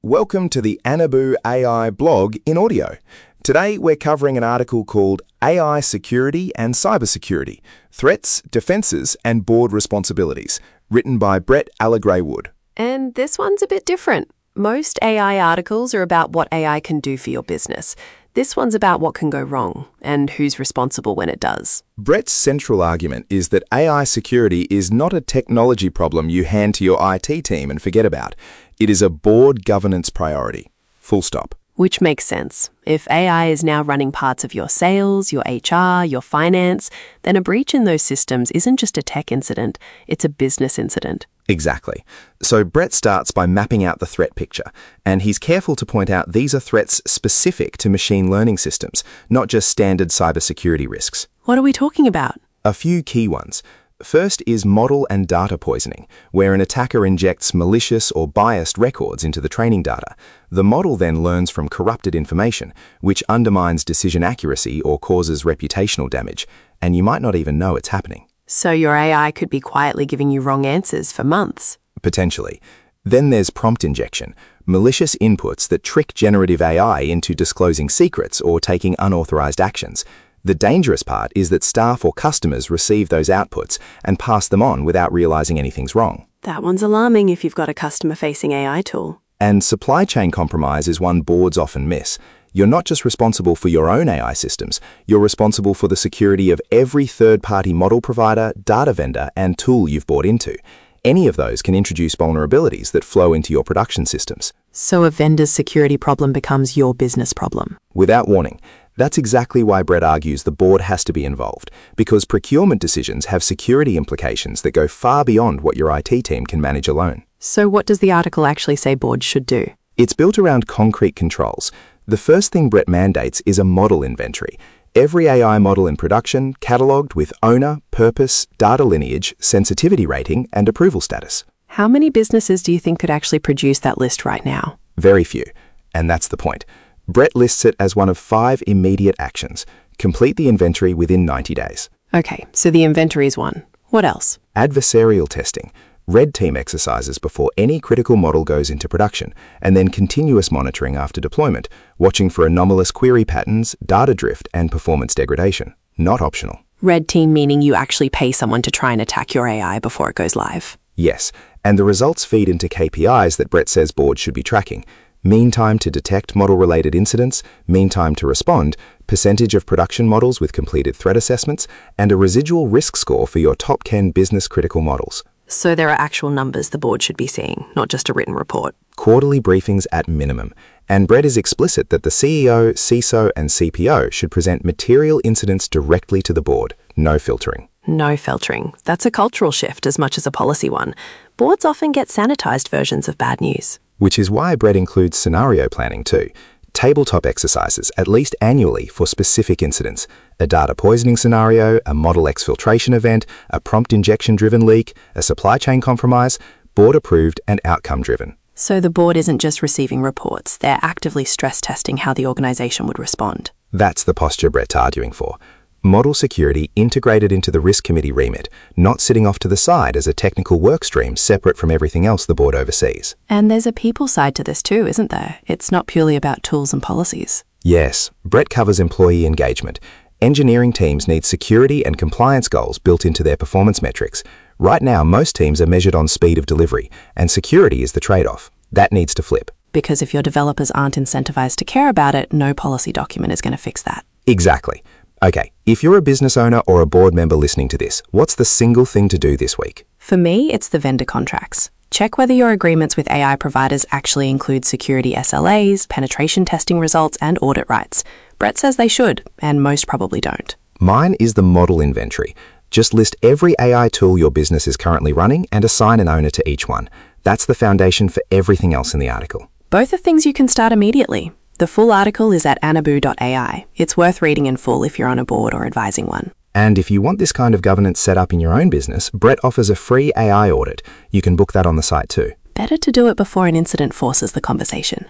Welcome to the Anabu AI blog in audio. Today we're covering an article called AI Security and Cybersecurity, Threats, Defenses and Board Responsibilities, written by Brett Allegrey-Wood. And this one's a bit different. Most AI articles are about what AI can do for your business. This one's about what can go wrong and who's responsible when it does. Brett's central argument is that AI security is not a technology problem you hand to your IT team and forget about. It is a board governance priority. Full stop. Which makes sense. If AI is now running parts of your sales, your HR, your finance, then a breach in those systems isn't just a tech incident, it's a business incident. Exactly. So Brett starts by mapping out the threat picture, and he's careful to point out these are threats specific to machine learning systems, not just standard cybersecurity risks. What are we talking about? A few key ones. First is model and data poisoning, where an attacker injects malicious or biased records into the training data. The model then learns from corrupted information, which undermines decision accuracy or causes reputational damage, and you might not even know it's happening. So your AI could be quietly giving you wrong answers for months. Potentially. Then there's prompt injection, malicious inputs that trick generative AI into disclosing secrets or taking unauthorized actions. The dangerous part is that staff or customers receive those outputs and pass them on without realizing anything's wrong. That one's alarming if you've got a customer-facing AI tool. And supply chain compromise is one boards often miss. You're not just responsible for your own AI systems, you're responsible for the security of every third-party model provider, data vendor, and tool you've bought into. Any of those can introduce vulnerabilities that flow into your production systems. So a vendor's security problem becomes your business problem. Without warning. That's exactly why Brett argues the board has to be involved, because procurement decisions have security implications that go far beyond what your IT team can manage alone. So what does the article actually say boards should do? It's built around concrete controls. The first thing Brett mandates is a model inventory. Every AI model in production, catalogued with owner, purpose, data lineage, sensitivity rating, and approval status. How many businesses do you think could actually produce that list right now? Very few. And that's the point. Brett lists it as one of 5 immediate actions. Complete the inventory within 90 days. Okay, so the inventory is one. What else? Adversarial testing. Red team exercises before any critical model goes into production, and then continuous monitoring after deployment, watching for anomalous query patterns, data drift, and performance degradation. Not optional. Red team meaning you actually pay someone to try and attack your AI before it goes live. Yes, and the results feed into KPIs that Brett says boards should be tracking. Mean time to detect model-related incidents, mean time to respond, percentage of production models with completed threat assessments, and a residual risk score for your top 10 business-critical models. So there are actual numbers the board should be seeing, not just a written report. Quarterly briefings at minimum. And Brett is explicit that the CEO, CISO, and CPO should present material incidents directly to the board. No filtering. No filtering. That's a cultural shift as much as a policy one. Boards often get sanitized versions of bad news. Which is why Brett includes scenario planning too. Tabletop exercises, at least annually, for specific incidents. A data poisoning scenario, a model exfiltration event, a prompt injection-driven leak, a supply chain compromise, board-approved and outcome-driven. So the board isn't just receiving reports, they're actively stress testing how the organization would respond. That's the posture Brett's arguing for. Model security integrated into the risk committee remit, not sitting off to the side as a technical work stream separate from everything else the board oversees. And there's a people side to this too, isn't there? It's not purely about tools and policies. Yes, Brett covers employee engagement. Engineering teams need security and compliance goals built into their performance metrics. Right now, most teams are measured on speed of delivery, and security is the trade-off. That needs to flip. Because if your developers aren't incentivized to care about it, no policy document is going to fix that. Exactly. Okay, if you're a business owner or a board member listening to this, what's the single thing to do this week? For me, it's the vendor contracts. Check whether your agreements with AI providers actually include security SLAs, penetration testing results, and audit rights. Brett says they should, and most probably don't. Mine is the model inventory. Just list every AI tool your business is currently running and assign an owner to each one. That's the foundation for everything else in the article. Both are things you can start immediately. The full article is at anabu.ai. It's worth reading in full if you're on a board or advising one. And if you want this kind of governance set up in your own business, Brett offers a free AI audit. You can book that on the site too. Better to do it before an incident forces the conversation.